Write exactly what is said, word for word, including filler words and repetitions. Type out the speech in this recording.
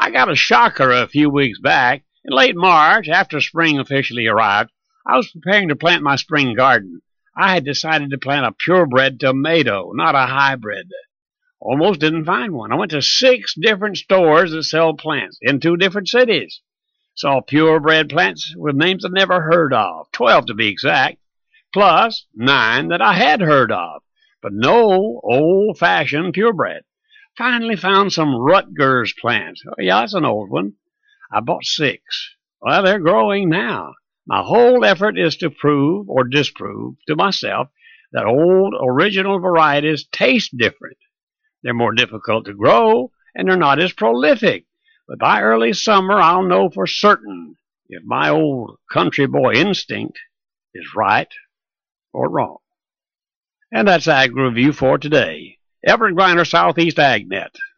I got a shocker a few weeks back. In late March, after spring officially arrived, I was preparing to plant my spring garden. I had decided to plant a purebred tomato, not a hybrid. Almost didn't find one. I went to six different stores that sell plants in two different cities. Saw purebred plants with names I'd never heard of, twelve to be exact, plus nine that I had heard of, but no old-fashioned purebred. Finally found some Rutgers plants. Oh, yeah, that's an old one. I bought six. Well, they're growing now. My whole effort is to prove or disprove to myself that old original varieties taste different. They're more difficult to grow, and they're not as prolific. But by early summer, I'll know for certain if my old country boy instinct is right or wrong. And that's Ag Review for today. Everett Griner, Southeast AgNet.